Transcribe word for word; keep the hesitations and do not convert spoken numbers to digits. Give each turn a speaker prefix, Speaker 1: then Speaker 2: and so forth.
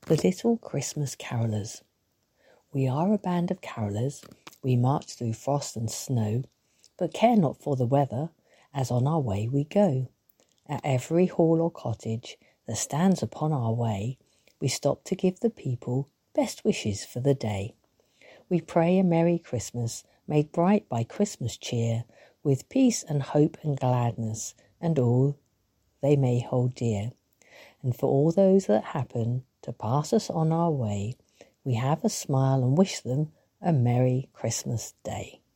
Speaker 1: The Little Christmas Carolers. We are a band of carolers, we march through frost and snow, but care not for the weather, as on our way we go. At every hall or cottage that stands upon our way, we stop to give the people best wishes for the day. We pray a Merry Christmas, made bright by Christmas cheer, with peace and hope and gladness, and all they may hold dear. And for all those that happen to pass us on our way, we have a smile and wish them a Merry Christmas Day.